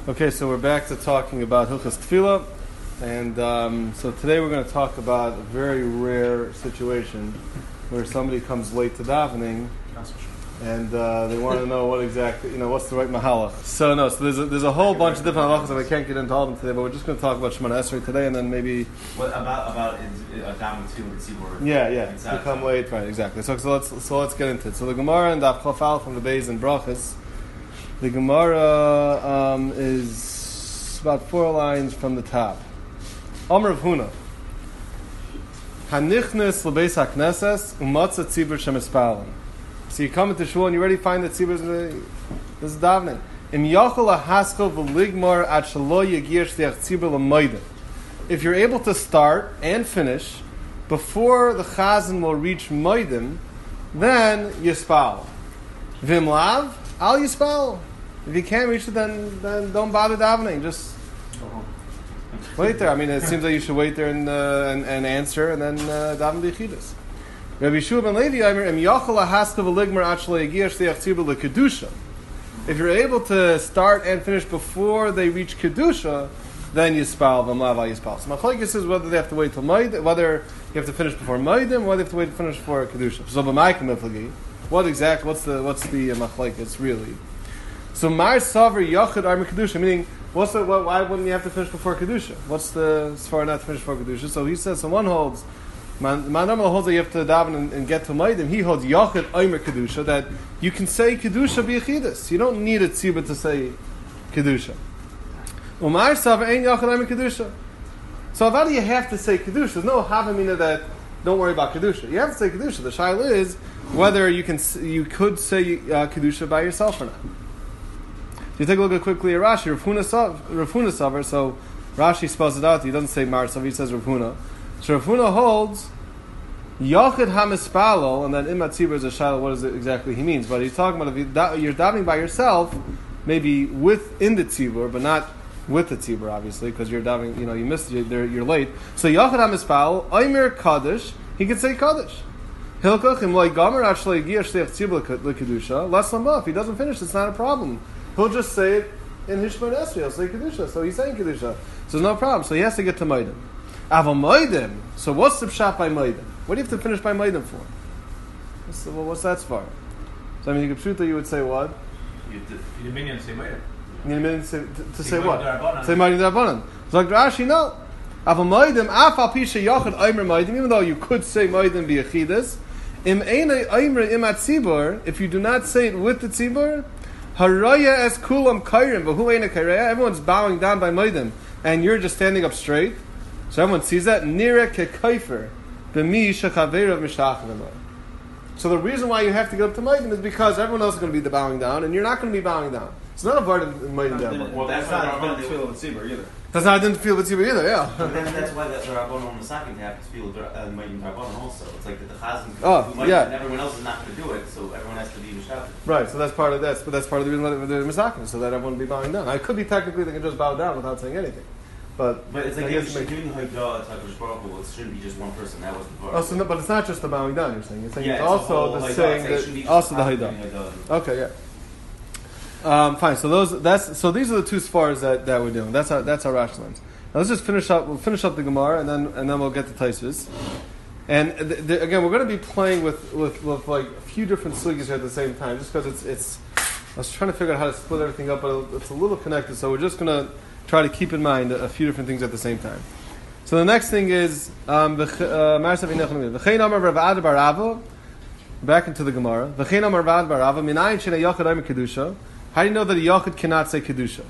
Okay, so we're back to talking about Hilchas Tefillah, and so today we're going to talk about a very rare situation where somebody comes late to davening, and they want to know what exactly, what's the right mahalach. So there's a whole bunch of different halachas, and I can't get into all of them today, but we're just going to talk about Shemona Esrei today, and then maybe what about davening too and tzibur. Yeah, to come late, right? Exactly. So let's get into it. So the Gemara and Daf Chafal from the Beis and Brachas. The Gemara is about 4 lines from the top. Amar Rav Huna. Hanichnes lebeis hakneses umatza tzibur shemispalin. So you come into shul and you already find that tzibur is davening. Im yachol lahaskel v'ligmar at shelo yagir shliach tzibur l'moedim. If you're able to start and finish before the chazan will reach moedim, then yispal. Vim lav al yispal. If you can't reach it, then don't bother davening. Just wait there. I mean, it seems like you should wait there and answer, and then daven b'yichidus. Rabbi Yeshua ben Levi, Im yachol haskav v'ligmar at shelo yagiach shliach tzibur l'kedusha. If you're able to start and finish before they reach kedusha, then yispal v'mlav al yispal. So machlokes is whether they have to wait till moed, whether you have to finish before moedim, whether you have to wait to finish before kedusha. So b'maikim miflagi, what's the machlokes really? So Mar Savar Yachid Armi Kedusha, meaning why wouldn't you have to finish before Kedusha? What's the svara not to finish before Kedusha? So he says, one holds, Manamala holds that you have to daven and get to Maidim. He holds Yachid Armi Kedusha, that you can say Kedusha b'Yechidus. You don't need a tzibah to say Kedusha. Umar Savar Ein Yachid Armi Kedusha. So why do you have to say Kedusha? There's no havamina that don't worry about Kedusha. You have to say Kedusha. The shaila is whether you could say Kedusha by yourself or not. If you take a look quickly at Rashi, Rav Huna Savar, so Rashi spells it out, he doesn't say Mar Savar, he says Rav Huna. So Rav Huna holds Yachid HaMispalol, and then Imat Tzibur is a shaila, what is it exactly he means, but he's talking about if you're davening by yourself, maybe within the Tzibur, but not with the Tzibur, obviously, because you're davening, you missed it, you're late. So Yachid HaMispalol, Omer Kaddish, he could say Kaddish. Hilkach Im Loi Gomer Ad Shelo Yagiach Shliach Tzibur L'Kedusha, Las Lama, if he doesn't finish, it's not a problem. He'll just say it in Hishmon Esrei. He'll say Kedusha. So he's saying Kedusha. So there's no problem. So he has to get to Moedim. Aval Moedim. So what's the pshat by Moedim? What do you have to finish by Moedim for? What's that for? So I mean, you could you would say what? You didn't say Moedim. You didn't to say what? Say Moedim D'Rabbanan. So like Rashi, no. Aval Moedim, Af Al Pisha Yachid Omer Moedim, even though you could say Moedim b'Yechidus, Im Einay Omer Imat Tzibur, if you do not say it with the Tzibur, Haraya es kulam kairim, but who ain't a kairaya? Everyone's bowing down by moedim, and you're just standing up straight. So everyone sees that. Nira kekaifer, b'mi shechaverav mishachadamah. So the reason why you have to go up to moedim is because everyone else is going to be bowing down, and you're not going to be bowing down. It's not a part of moedim down. Well, that's not a feel of the tzibur either. That's not I didn't feel the tzibur either. Yeah. But then that's why the Rabbanon on the second have to feel moedim Rabbanon also. It's like the chazan. And everyone else is not going to do it, so everyone has to be mishachad. Right. So that's part of that. But that's part of the reason why they're misakin, so that everyone will be bowing down. I could be technically they can just bow down without saying anything. But it's like if you're doing Haidah, it shouldn't be just one person. That was the part. But it's not just the bowing down. You're saying it's also the saying that also the Haidah. Okay, yeah. Fine. So these are the two sfars that we're doing. That's how Rashi learns. Now let's just finish up. We'll finish up the Gemara and then we'll get to Taisus. And again, we're going to be playing with like a few different sugyas here at the same time, just because it's. I was trying to figure out how to split everything up, but it's a little connected. So we're just going to try to keep in mind a few different things at the same time. So the next thing is back into the Gemara. How do you know that a Yachid cannot say Kedusha?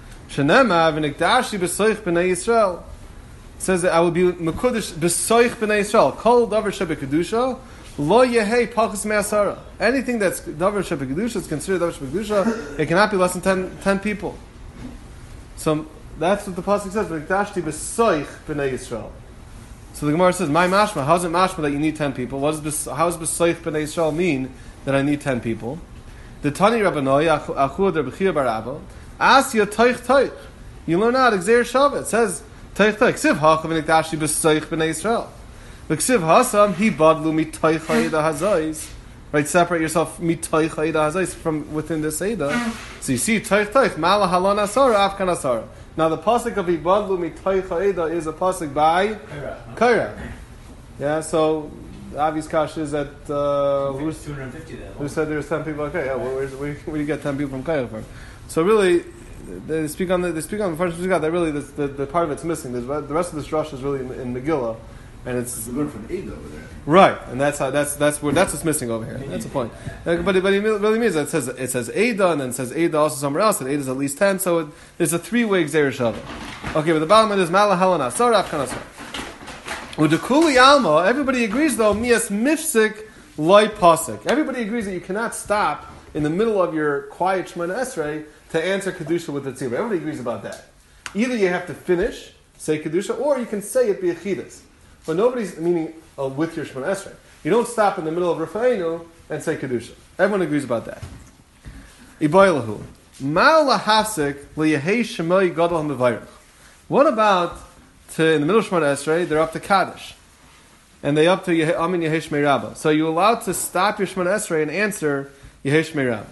It says that I will be Mekudesh B'soich B'nai Yisrael. Kol Davar Shebe Kedusha Lo Yehei Pachas Me'asara. Anything that's Davar Shebe Kedusha is considered Davar Shebe Kedusha. It cannot be less than 10 people. So that's what the pasuk says. V'nikdashti B'soich B'nai Yisrael. So the Gemara says, "My mashma." How's it mashma that you need 10 people? How does B'soich B'nai Yisrael mean that I need 10 people? The Tani Rabbanoi Achud Rabbi Chia bar Abba As Yotoich. You learn out Exer Shavah. It says. Ksiv hachav v'nikdashi b'soich b'nei Yisrael. Ksiv hasam hi badlu mitoich ha'ida hazayis right? Separate yourself mitoich Eida Hazais from within this Eida. So you see, toich, mala halon asara, afkan asara. Now the pasuk of Ibadlu mitoich Eida is a pasuk by Kaira. Yeah, so the obvious kash is that Who's 250 then? who said there's 10 people? Okay, yeah, where do you get 10 people from Kaira from? So really, they speak on the first that really the part of it's missing. The rest of this drush is really in Megillah, and it's learned from Eida over there. right, and that's what's missing over here. That's the point. But it really means that it says Eida, and then it says Eida also somewhere else, and Eida is at least 10. So there's a 3-way Gzeir Shava. Okay, but the bottom line is Mala Halana Saraf Kanasar. With the Kuli Alma, everybody agrees though Mias Mifsik Loi Pasik. Everybody agrees that you cannot stop in the middle of your quiet Shemona Esrei to answer Kedusha with the Tzibur. Everybody agrees about that. Either you have to finish, say Kedusha, or you can say it B'Yechidas. But nobody's meaning with your Shemona Esrei. You don't stop in the middle of Rafa'inu and say Kedusha. Everyone agrees about that. Iboilahu. Ma'al lahafsik liyehei shemoi gadol ha'mevayrach. What about in the middle of Shemona Esrei, they're up to Kaddish. And they up to Amin Yehesh Meirabah. So you're allowed to stop your Shemona Esrei and answer Yehesh Meirabah.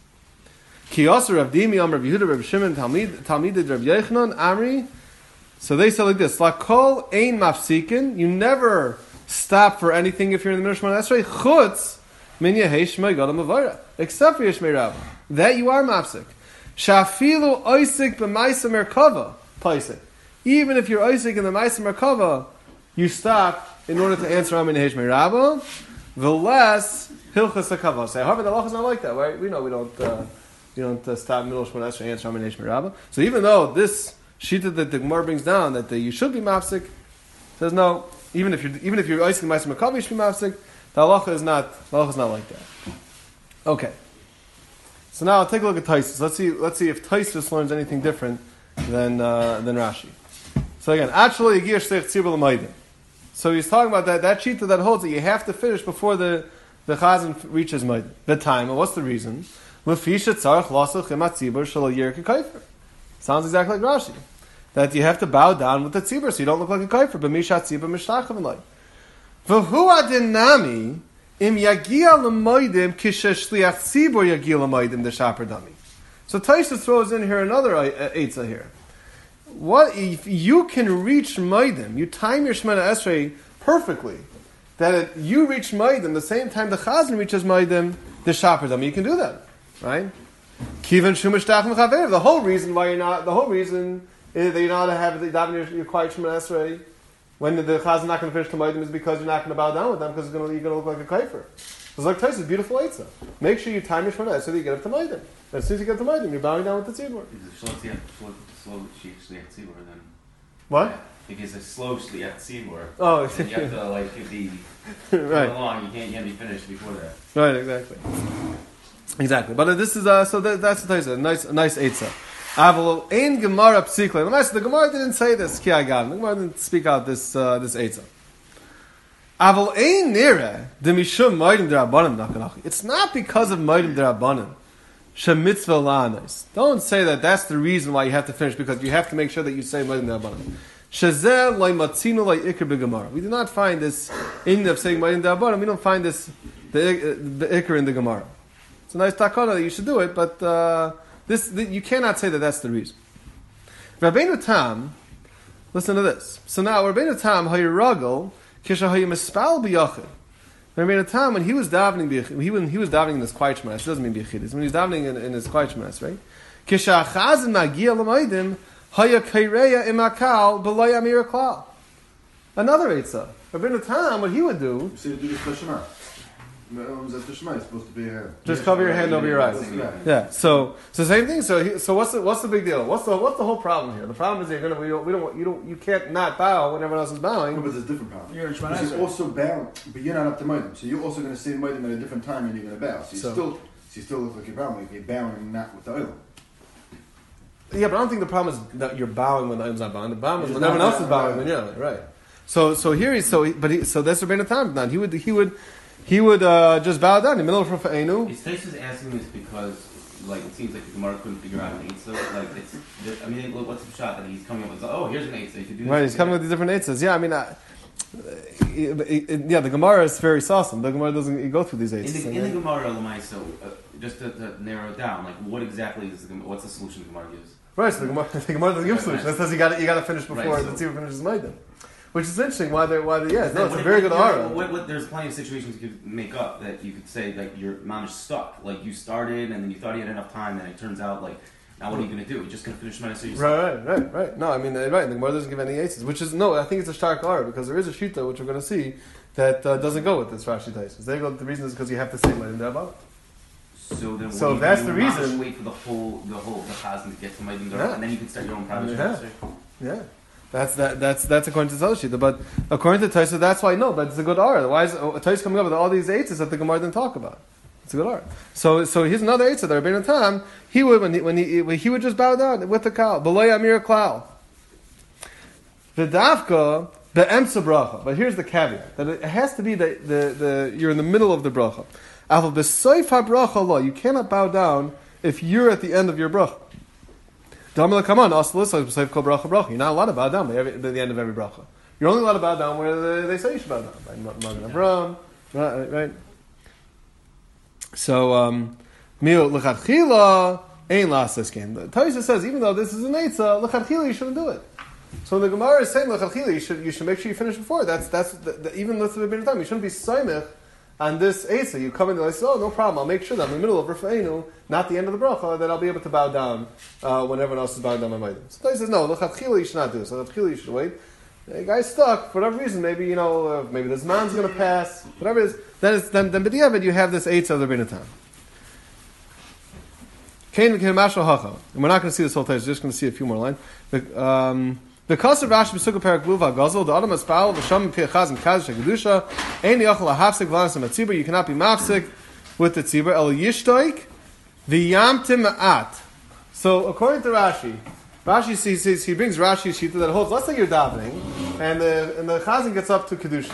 Ki Yosser Rav Dimi Amar Rav Yehuda Rav Shimon Talmidid Rav Yechanan Amri. So they say like this: Lakol ein mafsikin. You never stop for anything if you're in the middle of Shemona Esrei. Chutz min Yehesh Meirabah Mavara. Except for Yehesh Meirabah. That you are mafsik. Shafilu oisik b'maisa merkava paisik. Even if you're Isaac in the Maisa Merkava, you stop in order to answer Amin Yehesh Meirabah. The less Hilchas HaKavah. Say, however, the halacha is not like that, right? We know we don't stop in the middle of Shemona Esrei and answer Amin Yehesh Meirabah. So even though this shita that the Gemara brings down that you should be mafsik, says no. Even if you're Isaac in the Maisa Merkava, you should be mafsik. The halacha is not like that. Okay. So now I'll take a look at Taisus. Let's see if Taisus learns anything different than Rashi. So again, actually, so he's talking about that shita that holds that you have to finish before the chazan reaches Maidim. The time, and what's the reason? Sounds exactly like Rashi. That you have to bow down with the tzibur so you don't look like a kaifer. B'mishat tzibur mishtachah v'lay. V'hu adinami im yagia l'moidim kisheshliach tzibur yagia l'moidim the shaper dami. So Taisha throws in here another eitzah here. What if you can reach Maidim? You time your Shemona Esrei perfectly. That you reach Maidim the same time the Chazan reaches Maidim, the Shapardam. You can do that, right? Kivan Shumash Dachim Chaver. The whole reason is that you're not to have your quiet Shemona Esrei when the Chazan not going to finish the Maidim is because you're not going to bow down with them because you're going to look like a kaifer. It's like Tais's beautiful eitzah. Make sure you time your Shemona Esrei so that you get up to Maidim. As soon as you get to Maidim, you're bowing down with the tzibur. Slow shliach tzibur then. What? Because it's slow shliach tzibur. Oh, and you have to give the right. along. You can't be finished before that. Right, exactly. But this is that's what I said. A nice eitzah. Avol ein gemara psikle. The Gemara didn't say this. Ki agam. The Gemara didn't speak out this eitzah. Avol ein nira de mishum maidim derabanan nakanach. It's not because of maidim derabanan. Shemitzvah la'anos. Don't say that's the reason why you have to finish, because you have to make sure that you say maidim derabanan. Shezeh loy matzinu loy ikr b'gemara. We do not find this in of saying maidim derabanan. We don't find this the ikr in the Gemara. It's a nice takana that you should do it, but you cannot say that's the reason. Rabbeinu Tam, listen to this. So now Rabbeinu Tam hayiragel kisha hayimispal b'yachid. Rabbeinu Tam, when he was davening, when he was davening in this quiet shemaras, it doesn't mean b'yachidus. When he was davening in his quiet shemaras, right? Kisha chazan magia l'maidim haya kaireya imakal b'loy amir klal. Another eitzah. Rabbeinu Tam, what he would do. You say do this Shema. It's supposed to be just cover your hand over your eyes. Yeah. So same thing. So what's the big deal? What's the whole problem here? The problem is you can't not bow when everyone else is bowing. No, but there's a different problem. You're also bowing, but you're not up to Maidim. So you're also going to say Maidim at a different time, and you're going to bow. So you still look like you're bowing. Like you're bowing not with the oil. Yeah, but I don't think the problem is that you're bowing when the oil's not bowing. The problem is when everyone else is bowing. When you're right. So here that's Rabbeinu Tam. Now he would just bow down in the middle of Rafa'enu. Is Taisha asking this because, it seems like the Gemara couldn't figure out an eitzah? What's the shot that he's coming up with? Oh, here's an eitzah. You could do this. Right, he's coming with these different eitzahs. Yeah, Yeah, the Gemara is very awesome. The Gemara doesn't go through these eight. In the Gemara, Lamaisa, just to narrow it down, like what exactly is what's the solution the Gemara gives? Right, so the Gemara doesn't give a solution. That says you got to finish before the tzibur finishes Maidim. Which is interesting. Why it's a very good aura. There's plenty of situations you could make up that you could say like your mom is stuck. Like you started and then you thought you had enough time, and it turns out like now what are you going to do? You're just going to finish Maidim. Right. No, I mean right. The Gemara doesn't give any eights, which is I think it's a stark aura because there is a shita which we're going to see that doesn't go with this Rashi Taisus. The reason is because you have to say Maidim D'Abba. So that's the reason. Wait for the whole chazan to get to Maidim D'Abba, and then you can start your own private transfer. Yeah. That's according to the Shita, but according to Taisa, that's why no. But it's a good aura. Why is Taisa coming up with all these eights that the Gemara didn't talk about? It's a good aura. So here's another eight that Rabbeinu Tam he would when he would just bow down with the cow. Beloy Amir Klal. The Dafka the Emsa bracha. But here's the caveat that it has to be the you're in the middle of the bracha. After the Soif HaBracha law, you cannot bow down if you're at the end of your bracha. You're not allowed to bow down by the end of every bracha. You're only allowed to bow down where they say you should bow down. By Magen Avraham, right? So, Mil L'chadchila ain't last this game. The Taisa says even though this is an eitzah, L'chadchila you shouldn't do it. So the Gemara is saying L'chadchila you should make sure you finish before. That's even let's have a bit of time. You shouldn't be soymech on this eitzah. You come in and say, oh, no problem. I'll make sure that I'm in the middle of Rafa'inu, not the end of the bracha, that I'll be able to bow down when everyone else is bowing down my maidim. So Taisa says no. L'chadchila you should not do this. L'chadchila you should wait. The guy's stuck for whatever reason. Maybe maybe this man's going to pass. Whatever it is. Then b'diavad you have this eitzah of the Rebbeinu Tam. And we're not going to see this whole time. We're just going to see a few more lines. Because of Rashi B'Sukkah Perak Luva Gazel, the Adam Aspal, V'Sham Piachaz and Kadosh HaKedusha, Ein Yachal HaHafsik V'Lanas HaMatzibur, you cannot be mafsik with the tzibur, El Yishtoik, V'Yamtim Ma'at. So, according to Rashi he brings Rashi Shita that holds, let's say you're davening, and the Chazan gets up to Kedusha.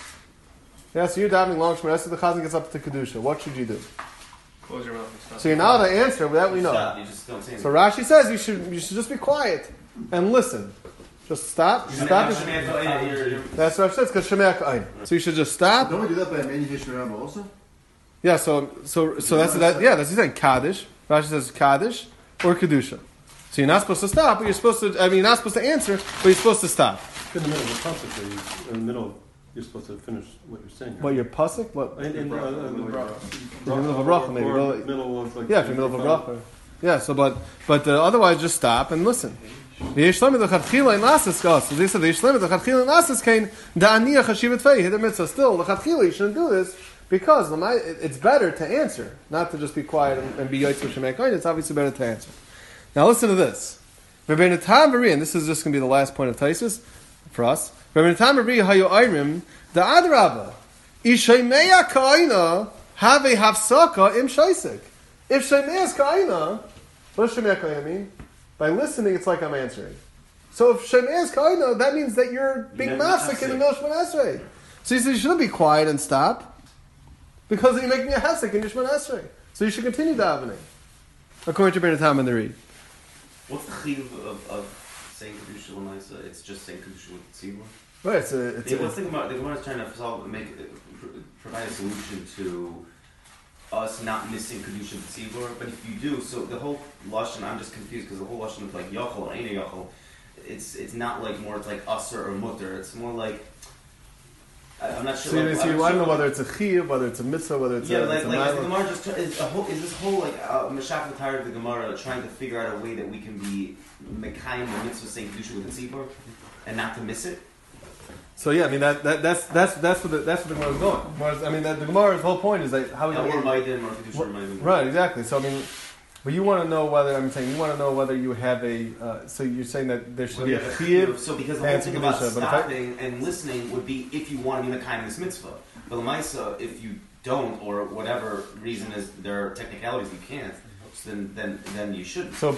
Yeah, so you're davening long Shemar, so the Chazan gets up to Kedusha. What should you do? Close your mouth and stop. So you're not allowed to answer, but that we know. Stop. You just don't say anything. So Rashi says you should just be quiet and listen. Just stop. That's what Rashi says because Shemei Ka'ayin. So you should just stop. Don't we do that by Meni Yishmerama also? Yeah. So that's that. Yeah, that's he's saying Kaddish. Rashi says Kaddish or Kedusha. So you're not supposed to stop, but you're supposed to. I mean, you're not supposed to answer, but you're supposed to stop. In the middle of the pasuk, in the middle, you're supposed to finish what you're saying. What your pasuk? What? In the middle of a bracha, maybe. Or middle of like. Yeah, if you're middle of a bracha. Yeah. So, but otherwise, just stop and listen. The Yishlemi the Chadchila in Lasses goes. So they said the Yishlemi the Chadchila in Lasses came Da'aniya Chashivat Fei Hidden Mitzvah. Still, the Chadchila you shouldn't do this because it's better to answer, not to just be quiet and be Yotzei Shemei Kain. It's obviously better to answer. Now listen to this. Rabbeinu Tam B'ri, and this is just going to be the last point of Taisus for us. Rabbeinu Tam B'ri Hayo Ayrim the Adrabah Ishaymeya Kaina have a Hafsaka Im Shaisik. If Shaymeya is Kaina, what does Shaymeya Kaina mean? By listening, it's like I'm answering. So if Shemei is Kaina, that means that you're being mafsik in the middle of Shemon Esrei. So you shouldn't be quiet and stop, because you're making a hafsik in your Shemon Esrei. So you should continue davening, according to Rabbeinu Tam and the Reed. What's the chiyuv of saying Kedusha L'maisa? It's just saying Kedusha with tzibur? Right. The Gemara is trying to provide a solution to us not missing Kedusha B'Tzibur, but if you do, so the whole Lashon, I'm just confused because the whole Lashon is like Yochel, Ein Yochel. It's not like more, it's like Aser or Mutter. It's more like, I'm not sure. So I don't know whether it's a Chiyuv, whether it's a Mitzvah, whether it's a the Gemara just, is this whole like, Meshach L'Tayr of the Gemara trying to figure out a way that we can be Mekayim the Mitzvah saying Kedusha with the Tzibur and not to miss it? So yeah, I mean that's where the Gemara is going. I mean the Gemara's whole point is that how we right, exactly. So I mean, but you want to know whether you want to know whether you have a. So you're saying that there should be a chiyuv. So because the whole thing about stopping and listening would be if you want to be Mekayim this mitzvah. But l'maisa, if you don't, or whatever reason is there are technicalities you can't, then you shouldn't. So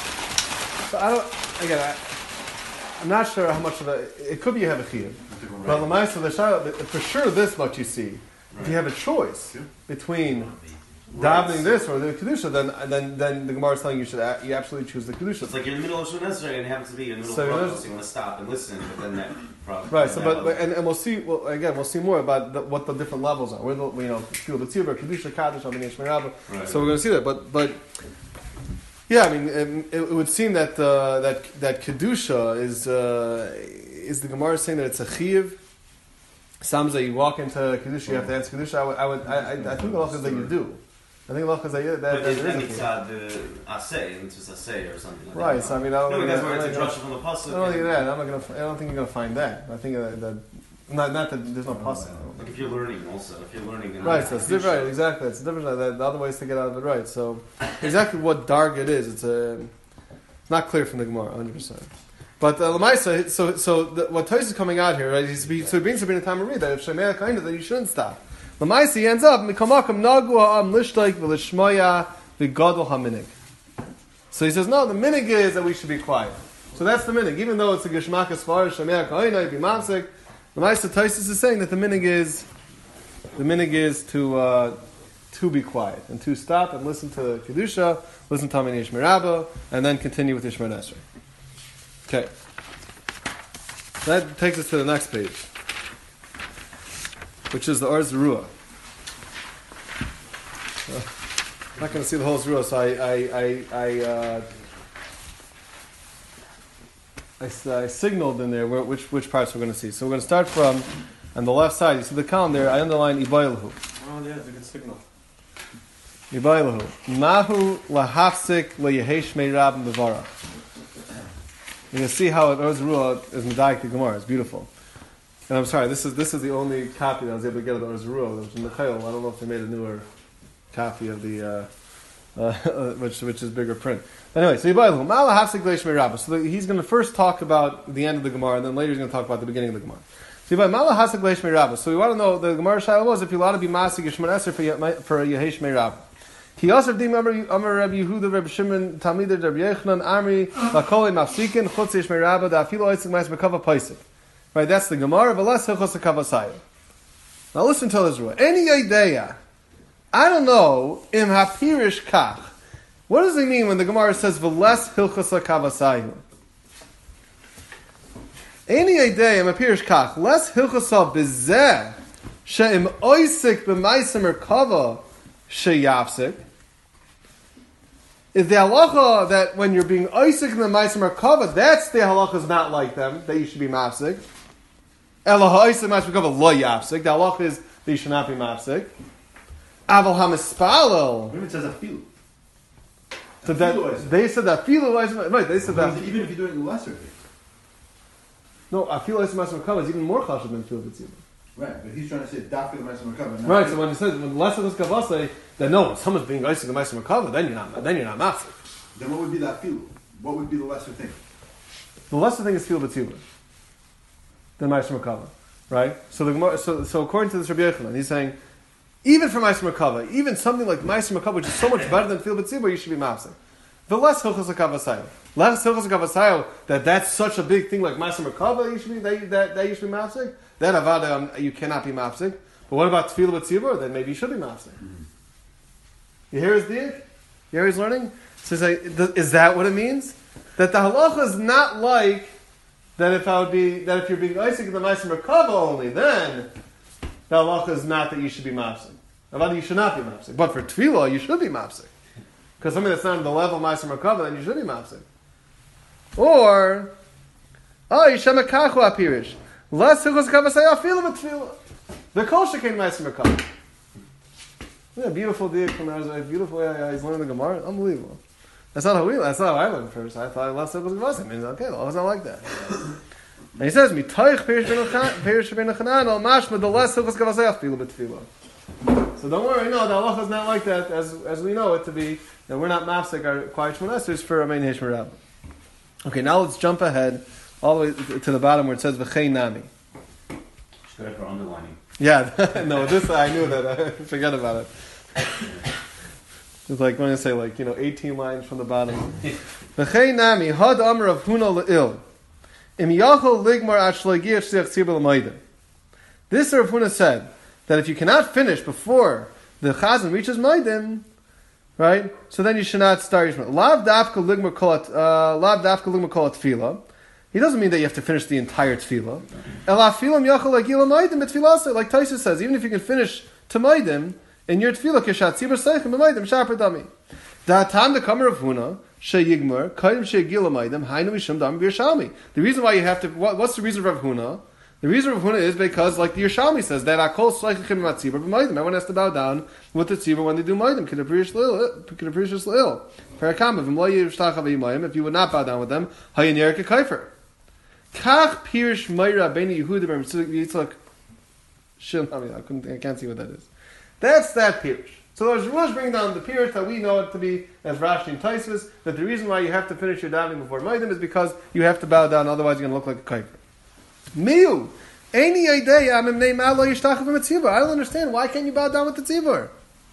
I don't. Again, I'm not sure how much of it could be you have a chiyuv. But l'maisa, for sure this much you see. If you have a choice between davening this or the kedusha, then the Gemara is telling you you absolutely choose the kedusha. It's like you're in the middle of Shemon Esrei and it happens to be in the middle of Brachos, so you want to stop and listen, but then that problem. Right. So, and we'll see. Well, again, we'll see more about what the different levels are. Where Tefillah B'tzibur, kedusha, kaddish, Avnei Shmeirabah. Right. So we're going to see that. But yeah, I mean, it would seem that that kedusha is the Gemara saying that it's a chiyuv. Samza, you walk into kedusha, you have to answer kedusha. I think the halacha is that you do. I think the halacha is that But is then a it's chiyuv. the asay, it's just asay or something like Right. that. So I mean, I don't No, think because that- where I it's a don't drasha from the pasuk. think that. I don't think you're going to find that. I think that not that there's no pasuk. Like if you're learning also, if you're learning. Right, so it's different, right, exactly. It's different. The other ways to get out of it, right? So, exactly what darg it is, it's not clear from the Gemara, 100%. But Lamaisa, what Tais is coming out here, right? So he brings to bring the time to read that if Shemei kind of, then you shouldn't stop. Lamaisa, he ends up mikamakam nagu ha'am lishtaik v'lishmoya v'gadol haminig. So he says, no, the minig is that we should be quiet. So that's the minig, even though it's a geshmak as far as Shemei kainai be mamsik. Lamaisa Tais is saying that the minig is to be quiet and to stop and listen to kedusha, listen to Avnei Shmeirabah, and then continue with Shemon Esrei. Okay, that takes us to the next page, which is the Or Zarua. I'm not going to see the whole Zarua, so I signaled in there which parts we're going to see. So we're going to start from on the left side. You see the column there. I underline Ibaylahu. Oh, yeah, it's a good signal. Ibaylahu. Mahu lahafsik leyehesh meirab mevarach. You're going to see how Or Zarua is medayik the Gemara. It's beautiful. And I'm sorry, this is the only copy that I was able to get of the Or Zarua. Which in the Chayil, I don't know if they made a newer copy of the which is bigger print. But anyway, so Ibaylahu. Mahu lahafsik leyehesh meirab. So he's going to first talk about the end of the Gemara, and then later he's going to talk about the beginning of the Gemara. So we want to know, the Gemara Shaila was if you want to be Masik Yishman Eser for Yehesh Meirab. He also dim Amar Rabbi Yehuda, Rabbi Shimon, Talmidei, Rabbi Yechanan, Amri, Lakoli Mafsikin, Chutz Yesh Meirab, Da'afilu Oisik Mas Mekava Paisik. Right, that's the Gemara, V'les Hilchos HaKavasayim. Now listen to this rule. Any idea, I don't know, Im HaPirish Kach. What does it mean when the Gemara says V'les Hilchos HaKavasayim? Any idea, I'm a pirish kach. Less hilchasa bezeh she'im oisik b'maisim merkava she'yafsik. Is the halacha that when you're being oisik in the maisim merkava, that's the halacha is not like them, that you should be mafsik. Elaha oisik maisim merkava lo yafsik. The halacha is that you should not be mafsik. Aval hamispalel. Maybe it says afilu. So that they said that filu, right? They said that Even if you're doing a lesser thing. no, afilu oisik maisim merkava is even more chashuv than filu b'tzibur. Right, but he's trying to say dafka the ma'aser merkava. Right, so when he says when less of this kavase, then no, when someone's being oisik the ma'aser merkava, then you're not mafsik. Then what would be that afilu? What would be the lesser thing? The lesser thing is filu b'tzibur than ma'aser merkava, right? So the Gemara, so according to this Rabbi Yechanan, he's saying even for ma'aser merkava, even something like ma'aser merkava, which is so much better than filu b'tzibur, you should be mafsik. The less hilchos hakavasayo, less hilchos hakavasayo, that's such a big thing like ma'aser merkava, you should be that you should be mafsik. That avada you cannot be mafsik. But what about tefillah b'tzibur? Then maybe you should be mafsik. Mm-hmm. You hear his diak? You hear he's learning? So he's like, is that what it means? That the halacha is not like that if you're being isaac in the ma'aser merkava only, then the halacha is not that you should be mafsik. Avada you should not be mafsik. But for tefillah you should be mafsik. Because something that's not on the level of ma'aser merkava, then you should be mafsik. Or yishem ekachu apirish. Less hilchos kavasayah filu b'tefillah. The kol shekein ma'aser merkava. Yeah, beautiful diak from there. Beautiful way he's learning the Gemara. Unbelievable. That's not how I learned first. I thought less hilchos kavasayah. I mean, okay, the halacha's not like that. And he says, "Mitoich perish ben Chanan al mashma the less hilchos kavasayah filu b'tefillah." So don't worry, no, the halacha is not like that as we know it to be. That we're not mafsik our quiet shmon esers for Avnei Shmeirabah. Okay, now let's jump ahead all the way to the bottom where it says v'chei nami. Should I for underlining? Yeah, no, this I knew that. I forget about it. It's like when I say 18 lines from the bottom. V'chei nami had amar of huna le'il im yachol ligmar at shlegiach shliach tzibur l'mayda. This Rav Huna said that if you cannot finish before the chazan reaches Maidim, right? So then you should not start Yishmael. Lav dafka ligma kol tefillah. He doesn't mean that you have to finish the entire tefillah. Elafilam yachal agila Maidim etfilasa, like Taisa says, even if you can finish to Maidim in your tefillah, kishat tzibur seichem Maidim shaper dami. Da'atam the kamer of Huna sheyigmar kaidem sheyagila Maidim hainu mishum dam b'Yerushalmi. The reason why you have to, what's the reason of Rav Huna? The reason of Huna is because, like the Yerushalmi says, that akol sleichim matzibur b'Maidim. Everyone has to bow down with the tzibur when they do Maidim. K'deprish l'il. Perakam v'im lo yivshtacha v'yimayim. If you would not bow down with them, hayin yerek a kaifer. Kach pirish mayra b'nei Yehuda b'Yitzchak shilnami. I can't see what that is. That's that pirish. So there's Rush bringing down the pirish that we know it to be as Rashi and Taisus, that the reason why you have to finish your davening before Maidim is because you have to bow down, otherwise you're going to look like a kaifer. Miu, any idea? I don't understand. Why can't you bow down with the tzibur?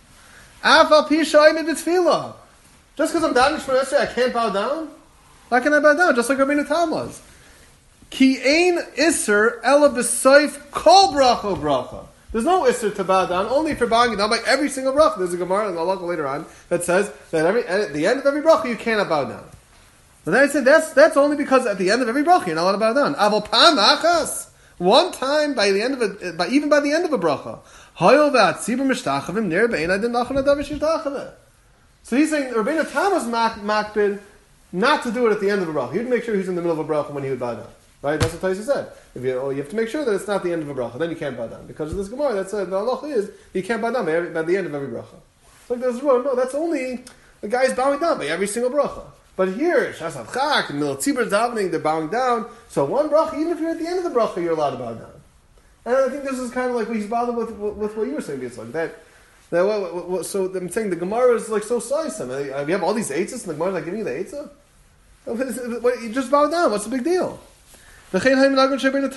Just because I'm davening Shemona Esrei, I can't bow down. Why can't I bow down? Just like Rabbeinu Tam was. Ki ein iser ela b'soif kol bracha bracha. There's no iser to bow down, only if you're bowing down by every single bracha. There's a Gemara in the halacha later on that says that at the end of every bracha you cannot bow down. But then I said that's only because at the end of every bracha you're not allowed to bow down. Avol pam achas, one time by the end of it, even by the end of a bracha. Hayol v'atzibur mishtachavim ner be'enai den nachon adav mishtachavim. So he's saying Rabbeinu Tam was makbid not to do it at the end of a bracha. He'd make sure he's in the middle of a bracha when he would bow down. Right? That's what Taisa said. If you have to make sure that it's not the end of a bracha, then you can't bow down. Because of this Gemara, that's the halacha is you can't bow down by the end of every bracha. It's like there's a rule. No, that's only the guy's bowing down by every single bracha. But here, Shas Chak, the middle of Tzibur davening, they're bowing down. So one bracha, even if you're at the end of the bracha, you're allowed to bow down. And I think this is kind of like what he's bothered with what you were saying. It's like that. So I'm saying the Gemara is like so soisam. We have all these eitzahs, and the Gemara is like giving you the eitzah. You just bow down. What's the big deal? Why not? So what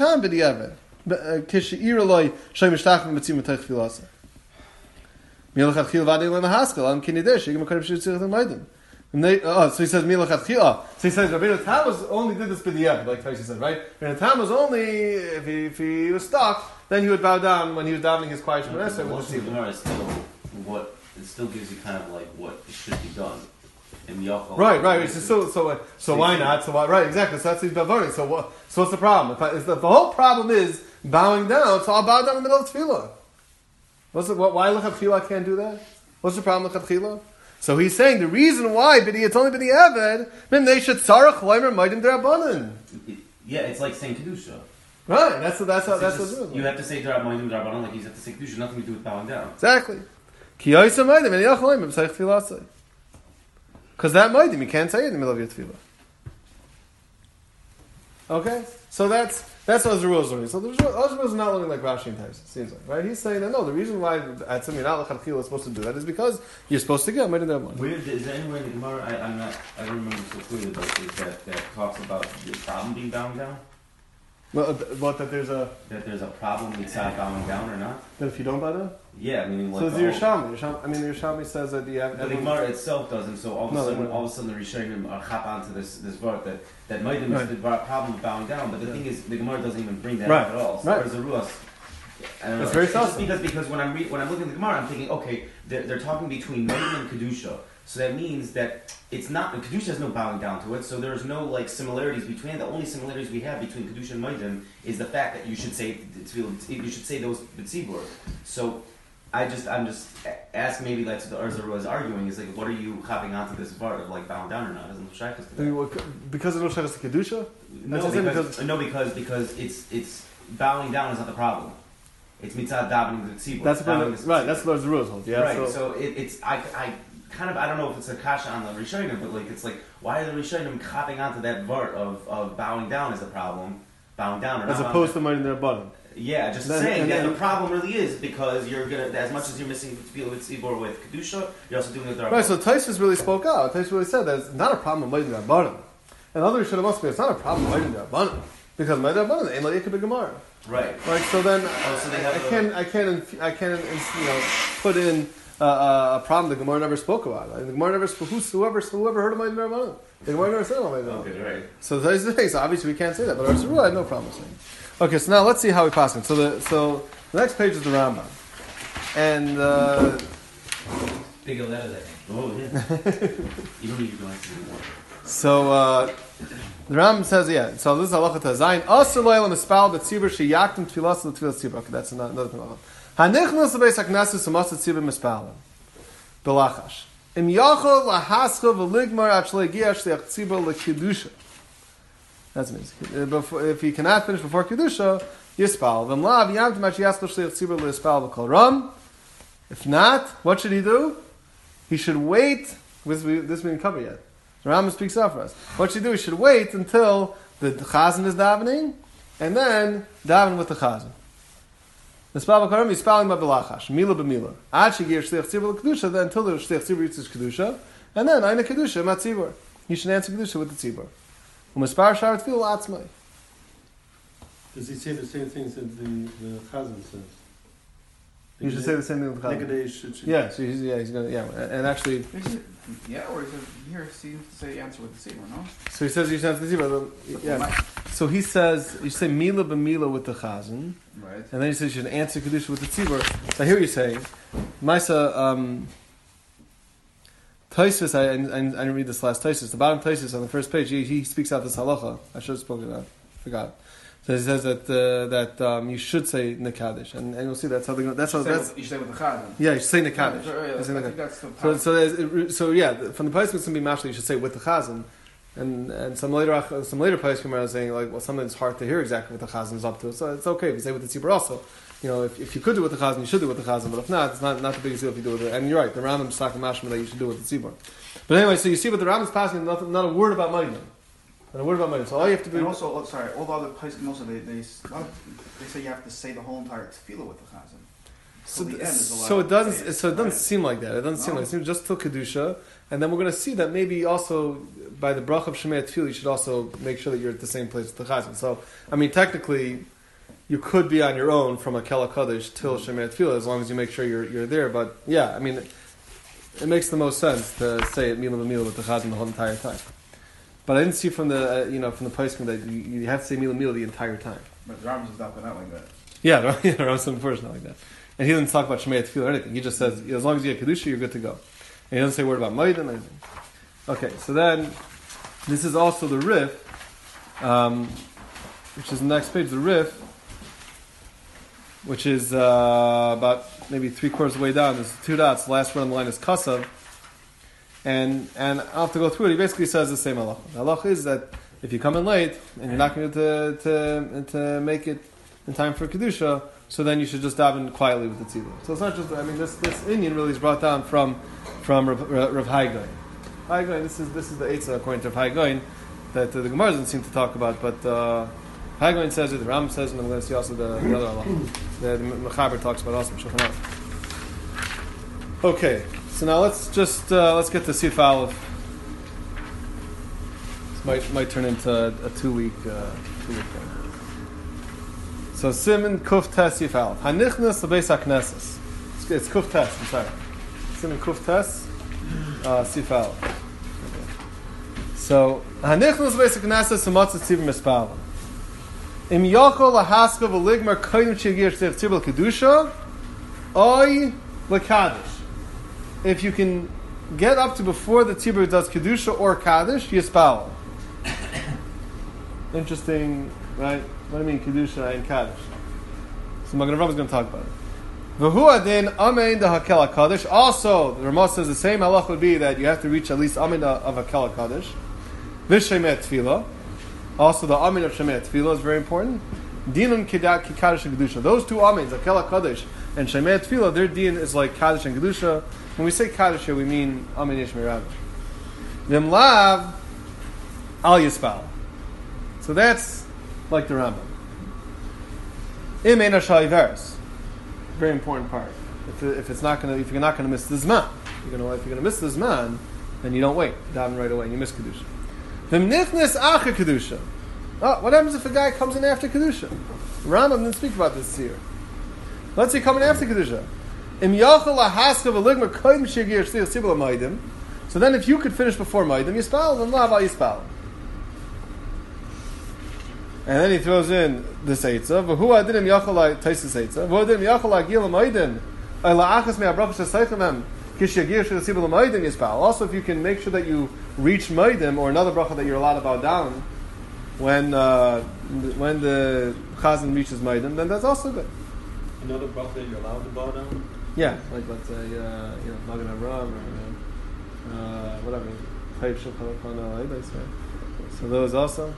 so he says milachatchila. So he says Rabbeinu Tam only did this b'diavad, like Taisi said, right? Rabbeinu Tam was only if he was stuck, then he would bow down when he was davening his quiet Shemona Esrei with the tzibur. It still gives you kind of like what should be done. Right. So why not? So why? Right, exactly. So that's his bavaring. So what's the problem? If the whole problem is bowing down, so I'll bow down in the middle of tefillah. Why lechatchila can't do that? What's the problem with lechatchila? So he's saying the reason why it's only b'diavad, then they should tzarach leimer maidim derabanan. Yeah, it's like saying kedusha. Right. That's what it is. You have to say maidim derabanan like you have to say kedusha. Nothing to do with bowing down. Exactly. Ki yoysa maidim and yach leimer b'sayich tefillah. Because that maidim you can't say it in the middle of your tefillah. Okay, so that's what the rules are. So those rules are not looking like Rashi and Taisa. Seems like, right? He's saying that no, the reason why at some you're not lechatchila is supposed to do that is because you're supposed to get maidim derabanan. Is there anywhere in the Gemara I don't remember so clearly, but that talks about the problem being bowing down? What that there's a problem inside bowing down or not? That if you don't bow down? Yeah, I mean, like so the Yerushalmi. The Yerushalmi says that the Gemara itself doesn't. So all of a sudden, the Rishonim are chap onto this word that maidim is the problem of bowing down. But the thing is, the Gemara doesn't even bring that up at all. So there's a ruas. I don't know. It's very just because when I'm looking at the Gemara, I'm thinking, okay, they're talking between maidim and kedusha. So that means that it's not kedusha has no bowing down to it. So there's no like similarities between. The only similarities we have between kedusha and maidim is the fact that you should say those b'tzibur. So I'm just asking, maybe that's what the Urza was arguing, is like, what are you hopping onto this part of like bowing down or not? Doesn't shaykhs to that? Because it no shaykhs to kedusha? No, because it's bowing down is not the problem. It's mitzad davening the tzibur. That's right. That's what the rules hold. Yeah. Right. So it's I kind of, I don't know if it's a kasha on the Rishonim, but like it's like, why are the Rishonim hopping onto that vart of bowing down is a problem, bowing down or not? As opposed to maidim derabanan. Yeah, just saying that the problem really is because you're gonna, as much as you're missing feel with tzibur with kedusha, you're also doing it with derabanan. Right. So Taisvis really spoke out. Taisvis really said that it's not a problem with maidim derabanan. And other Rishonim must be it's not a problem with maidim derabanan because maidim derabanan ain't like ikah b'gemara. Right. Like so then so they have I can put in a problem the Gemara never spoke about. The Gemara never spoke. Whoever heard of maidim derabanan? The Gemara never said about maidim derabanan. Okay, right. So that's the thing. So obviously we can't say that, but our rule I have no problem saying. Okay, so now let's see how we pass it. So the next page is the Rambam, and Bigger letters, I think. Oh yeah. You don't need your glasses anymore. So the Rambam says, yeah. So this is halacha tazayin. Asur lo'el mispal b'tzibur sheyaktim tfilas l'tfilas tzibur. Okay, that's another halacha. Hanichnas l'beis hakneses u'masat tzibur mispalim b'lachash. Im yachol lahascha v'ligmar at shleigia shliach tzibur l'kedusha. That's amazing. If he cannot finish before kedusha, yispal. V'mlav yamtim at sheyaskol shliach tzibur l'yispal b'kol ram. If not, what should he do? He should wait. This we didn't cover yet. The Rambam speaks out for us. What should he do? He should wait until the chazan is davening, and then daven with the chazan. The spal b'karam is spaling b'belachash, mila b'mila. Ad shegir shliach tzibur l'kedusha, then until the shliach tzibur reaches kedusha, and then aina kedusha mat tzibur. You should answer kedusha with the tzibur. U'mispar shar tefillah atzmai. Does he say the same things that the Chazan says? You should say the same thing with the chazan. Negaday should. Yeah, so he's gonna, and actually, Yeah, or here seems to say answer with the tzibur, no? so he says you should answer the tzibur. Yeah. So he says you say mila b'mila with the chazan. Right. And then he says you should answer kedusha with the tzibur. So I hear what you're saying. Maisa, Taisus, I didn't read this last Taisus. The bottom Taisus on the first page, he speaks out this halacha. I should have spoken about it. Forgot. So he says that you should say Nekadesh, and you'll see that's how they go. That's how You say with the chazan. yeah. You should say Nekadesh. I think that's the So yeah, from the Pais it's gonna be mashal. You should say with the chazan, and some later Pais are saying like, well, something that's hard to hear exactly what the chazan is up to. So it's okay if you say with the tzibur also. You know, if you could do it with the chazan, you should do it with the chazan. But if not, it's not the biggest deal if you do it with it. And you're right, the Rambam's talking mashma that you should do it with the tzibur. But anyway, so you see what the Rambam's passing, not a word about money. Not a word about money. So all you have to do. And also, all the other poskim also they say you have to say the whole entire tefillah with the chazan. So it doesn't seem like that. It doesn't seem like it. It seems just till kedusha, and then we're going to see that maybe also by the bracha of Shemei Tefillah, you should also make sure that you're at the same place with the chazan. So I mean, technically, you could be on your own from a Kela Kodesh till Shemei Tefillah as long as you make sure you're there. But yeah, I mean, it makes the most sense to say it mila b'mila with the chazan the whole entire time. But I didn't see from the from the poskim that you have to say mila mila the entire time. But the Rambam is not going out like that. Yeah, the Rambam is not like that. And he doesn't talk about Shemei Tefillah or anything. He just says, as long as you have Kedusha, you're good to go. And he doesn't say a word about Moed and anything. Okay, so then, this is also the Rif, which is the next page, the Rif, which is about maybe 3/4 of the way down. There's 2 dots. The last word on the line is Kasav. And I'll have to go through it. He basically says the same halacha. The halacha is that if you come in late, and you're not going to make it in time for Kedusha, so then you should just daven quietly with the tzibur. So it's not just, I mean, this Indian really is brought down from Rav Hai Gaon. Hai Gaon, this is the Eitzah according to Rav Hai Gaon that the Gemara doesn't seem to talk about, but Hai Gaon says it, the Ram says it, and I'm going to see also the other halacha. The Mechaber talks about also Shulchan Aruch. Okay, so now let's get to Sif Aleph. This might turn into a 2-week thing. So Siman Kuf Tes Sif Aleph. Hanichnas lebeis hakneses. It's Kuf Tes. I'm sorry. Siman Kuf Tes Sif Aleph. So Hanichnas lebeis hakneses umatzah tzibur mispalim. Im yochol lahaska v'ligmar kodim shegir shtech tzibur kedusha, oy lekadosh. If you can get up to before the tzibur does kedusha or kaddish, yispal. Interesting, right? What do you mean kedusha and kaddish? So Magen Avraham is going to talk about it. V'hu adin amein da hakel kaddish. Also, the Ramah says the same halach would be that you have to reach at least amein of hakel kaddish. V'shemet tefillah. Also, the amin of Shemet Tefillah is very important. Dinun kidat ki kaddish and kedusha. Those 2 amins, Akel Kaddish and Shemet Tefillah, their din is like kaddish and kedusha. When we say kaddish here, we mean amin yesh mirav. Vim lav al yispal. So that's like the Rambam. Im ein hashai veris. Very important part. If you're not going to miss the zman, if you're going to miss the zman, then you don't wait. You daven right away and you miss kedusha. V'mnichnes acher kedusha. What happens if a guy comes in after kedusha? Rambam didn't speak about this here. Let's say coming after kedusha. Im yachol lahaska v'ligmar kodim shegir shliach tzibur l'maidim. So then, if you could finish before maidim, yispal then lav al yispal. And then he throws in this eitzah. V'hu adinim yachol taisus eitzah. V'hu adinim yachol agil l'maidim. Ay la'achas me'abrachas shesaychem Also, if you can make sure that you reach Maidim or another bracha that you're allowed to bow down when the Chazan reaches Maidim, then that's also good. Another bracha that you're allowed to bow down? Yeah, like let's say, Magen Avraham or whatever. So those also.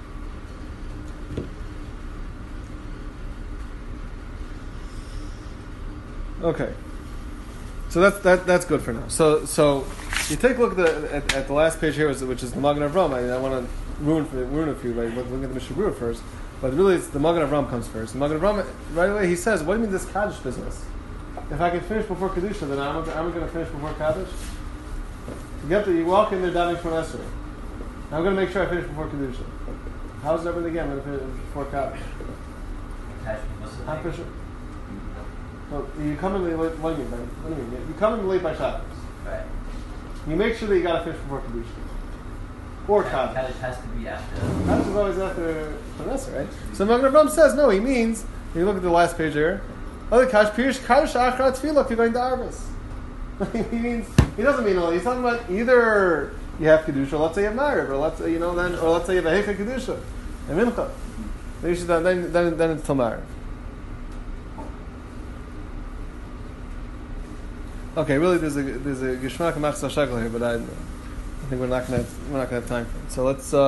Okay. So that's good for now. So you take a look at the last page here, which is the Magen Avraham. I want to ruin it for you, right? We'll look at the Mishnah Berurah first, but really it's the Magen Avraham comes first. The Magen Avraham right away he says, "What do you mean this Kaddish business? If I can finish before Kedusha, then I'm going to finish before Kaddish. You walk in there davening Shemona Esrei. I'm going to make sure I finish before Kedusha. How's everything again? I'm going to finish before Kaddish. I'm for sure. Well, you come in late. What do you mean? You come in late by Shabbos. Right. You make sure that you got to finish before Kedusha. Or Kaddish. Kaddish has to be after. Kaddish is always after Shemona, right? So Magen Avraham says, no, he means, you look at the last page here, other Kaddish, Pirish Kaddish Achrat Tefillah, you're going to Arvis. He doesn't mean all. He's talking about either you have Kedusha, let's say you have Ma'ariv, or let's say, or let's say you have a Heicha Kedusha, and Mincha. Then it's till Ma'ariv. Okay, really, there's a Geshmak and Machzah Shekel here, but I think we're not gonna have time for it. So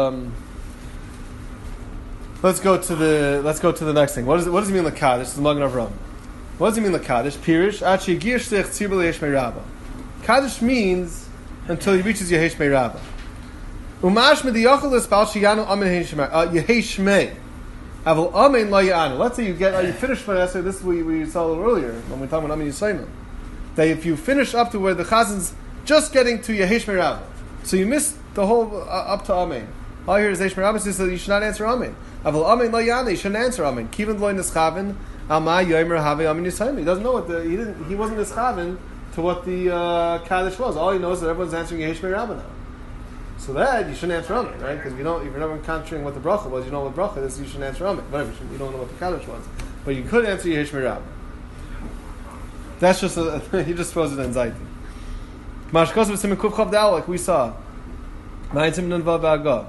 let's go to the next thing. What does it mean Lakadish? This is the Magen Avraham. What does it mean Lakadish? Pirish Achi Gir Shtech Tzibur Yehesh Meiraba. Kaddish means until he reaches Yehesh Meiraba. Umash Mediyachol Espal Shiyanu Amen Yehesh Mei. Avol Amen Lo Yanu. Let's say you finish Shemona Esrei. This is what we saw a little earlier when we talked about Amen Yisayim. That if you finish up to where the Chazan's just getting to Yehesh Meiraba, so you missed the whole up to Amen. All here is Yehesh Meiraba, so you should not answer Amen. Avol Amen Lo Yanu. You shouldn't answer Amen. Kivan Lo Nischaven. Alma Yomer Have Amen Yisayim. He doesn't know what he wasn't Nischaven to what the Kaddish was. All he knows is that everyone's answering Yehesh Meiraba now. So that you shouldn't answer Amen, right? Because if you're never encountering what the bracha was, you know what bracha is, you shouldn't answer Amen. Whatever, you don't know what the Kaddish was, but you could answer Yehesh Meiraba. That's just he just throws it in anxiety. Mashkos v'sim kuf chav dal, like we saw. Ma'atim nunva ba'agah.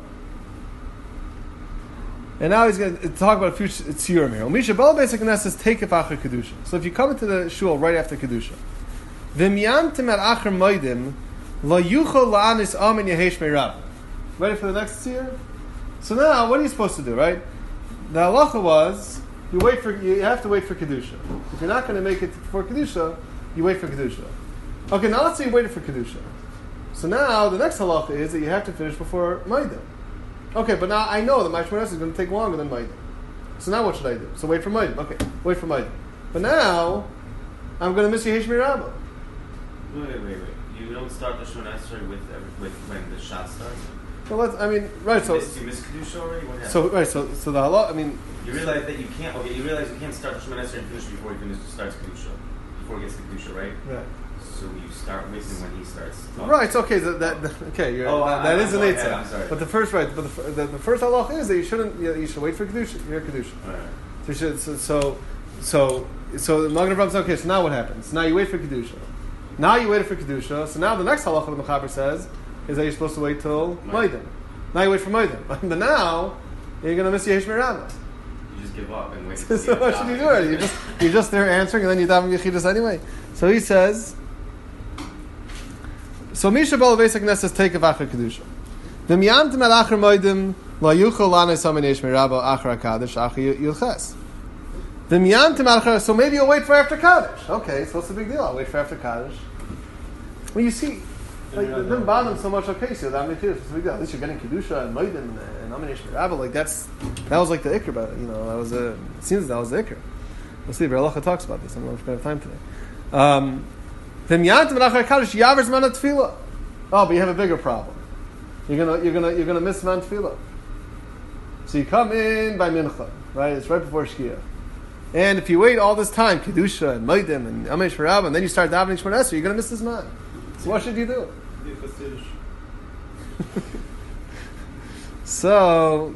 And now he's going to talk about a few tziurim here. Umisha bal basic says take it after kedusha. So if you come into the shul right after kedusha, v'miyantem at acher moedim lo yuchol la'anis amen yehesh meirab. Ready for the next tzir? So now what are you supposed to do? Right? The halacha was you have to wait for kedusha. If you're not going to make it before kedusha, you wait for kedusha. Okay, now let's say you waited for kedusha. So now the next halacha is that you have to finish before moedim. Okay, but now I know that my Shemona Esrei is going to take longer than Maidim. So now what should I do? So wait for Maidim. Okay, wait for Maidim. But now, I'm going to miss Yehesh Meiraba. Wait. You don't start the Shemona Esrei with when the shot starts? Well, right, so... You missed Kedusha already? What happened? So the halach, You realize that you can't start the Shemona Esrei and finish before he starts Kedusha. Before he gets to Kedusha, right? Right. So you start missing when he starts talking. Right, it's okay. That is an eitzah. I'm sorry. But the first halach is that you should wait for kedusha. Your kedusha. Right. So the Magen Avraham says, okay. So now what happens? Now you wait for kedusha. Now you waited for kedusha. So now the next halacha the Mechaber says is that you're supposed to wait till Maidim. Now you wait for Maidim. But now you're going to miss Yehesh Meiraba. You just give up and wait. So what should you do? You're just there answering, and then you daven Yechidus anyway. So he says. So Misha Bala Basic Nesses take a Vachar Kedusha. V'miyantem al Achar Moedim la yuchol lanes amen yesh meiraba Achar HaKadosh Achar Yilches. V'miyantem al Achar, so maybe you'll wait for after Kaddish. Okay, so what's the big deal? I'll wait for after Kaddish. Well, you see, it didn't bother them so much. Okay, so that makes it big deal. At least you're getting Kedusha and Moedim and amen yesh meiraba. Like that was like the Iker, but that was it seems that was the Iker. We'll see. Beralacha talks about this. I don't know if we're going to have time today. Oh, but you have a bigger problem. You're gonna miss man tefillah. So you come in by mincha, right? It's right before shkia. And if you wait all this time, kedusha and maidim and amesh farab, and then you start davening Shemona Esrei, you're gonna miss this man. So what should you do? So,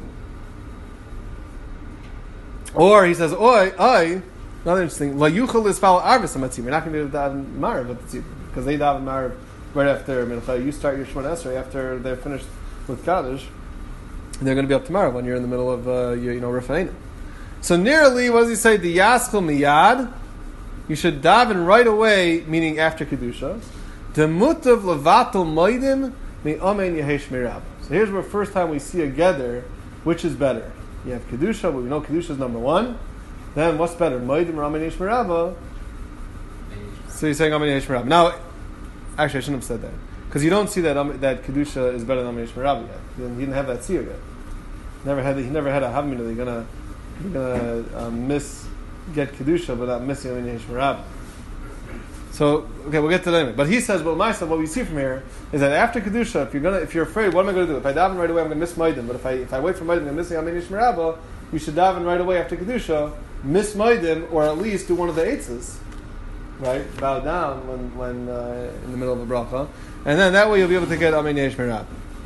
or he says, another interesting. La yuchal is foul arvis amatzim. You're not going to be able to daven marav at the tzibur. because they daven Ma'ariv right after Mincha. You start your Shemona Esrei after they're finished with Kaddish. They're going to be up tomorrow when you're in the middle of Rifa'ina. So nearly, what does he say? The Yaskal Miyad. You should daven right away, meaning after Kedusha. The Mutav Levatel Moedim Me'omen Yehesh Mirab. So here's where first time we see a gather, which is better. You have Kedusha, but we know Kedusha is number one. Then what's better? Moedim or Amen Yehesh Mirab? So he's saying Amen Yehesh Mirab. Now, actually I shouldn't have said that. Because you don't see that Kedusha is better than Amen Yehesh Mirab yet. He didn't have that seer yet. He never had a Havmina that you're gonna get Kedusha without missing Amen Yehesh Mirab. So, okay, we'll get to that anyway. But he says, well, myself, what we see from here is that after Kedusha, if you're afraid, what am I going to do? If I daven right away, I'm going to miss Moedim. But if I wait for Moedim, I'm going to miss Amen Yehesh Mirab. You should daven right away after Kedusha, miss Moedim, or at least do one of the eitzes, right? Bow down when in the middle of a bracha, and then that way you'll be able to get Amen Yehesh Mirab.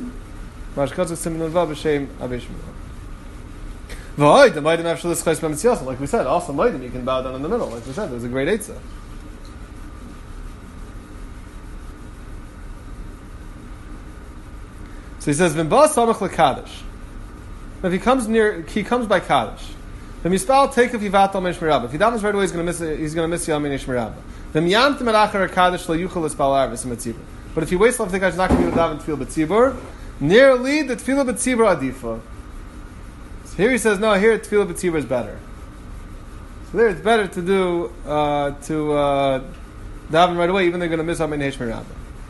Like we said, also Moedim you can bow down in the middle. Like we said, there's a great eitzah. So he says, "V'mbas samach lekadish." If he comes by kaddish. The mispal take if yivat al meish mirabah. If he davens right away, he's going to miss Yom Meish Mirabah. The miyamtim alachar kaddish lo yuchal espal arvis mitzibur. But if he waits till the kaddish, he's not going to be able to daven tefillah b'tzibur. Nearly the tefillah b'tzibur adifa. So here he says, no, here tefillah b'tzibur is better. So there it's better to do daven right away, even though they're going to miss Yom Meish Mirabah.